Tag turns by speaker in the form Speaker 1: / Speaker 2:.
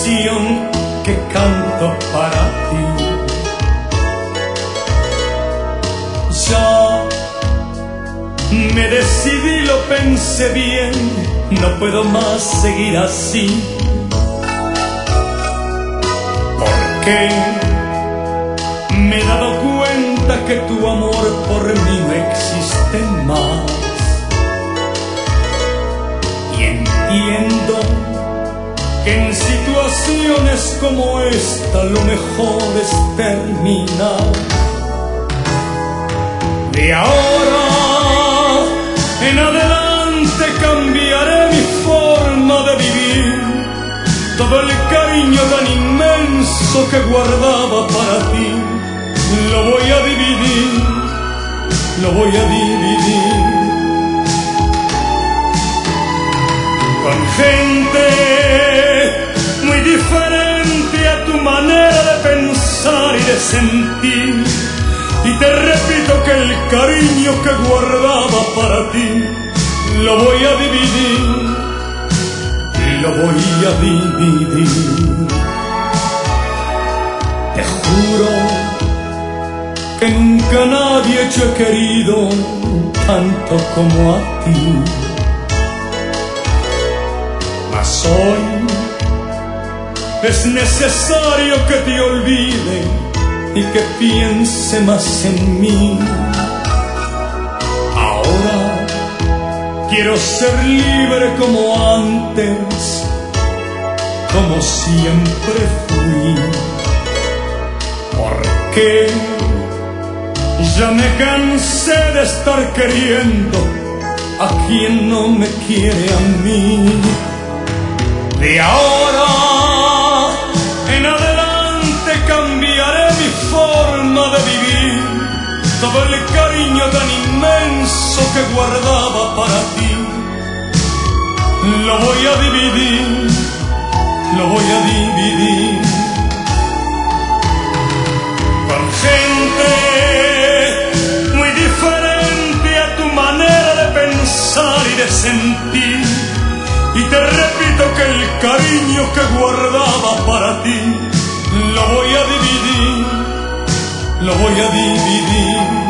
Speaker 1: canción que canto para ti. Ya me decidí, lo pensé bien, no puedo más seguir así. Porque me he dado cuenta que tu amor por mí no existe más. Y entiendo que en situaciones como esta lo mejor es terminar. De ahora en adelante cambiaré mi forma de vivir. Todo el cariño tan inmenso que guardaba para ti lo voy a dividir, lo voy a dividir con gente muy diferente a tu manera de pensar y de sentir. Y te repito que el cariño que guardaba para ti lo voy a dividir, lo voy a dividir. Te juro que nunca nadie yo he querido tanto como a ti. Mas hoy es necesario que te olvide y que piense más en mí. Ahora quiero ser libre como antes, como siempre fui. Porque ya me cansé de estar queriendo a quien no me quiere a mí. De ahora en adelante cambiaré mi forma de vivir. Todo el cariño tan inmenso que guardaba para ti lo voy a dividir, lo voy a dividir con gente muy diferente a tu manera de pensar y de sentir. Y te repito que el cariño que guardaba para ti lo voy a dividir, lo voy a dividir.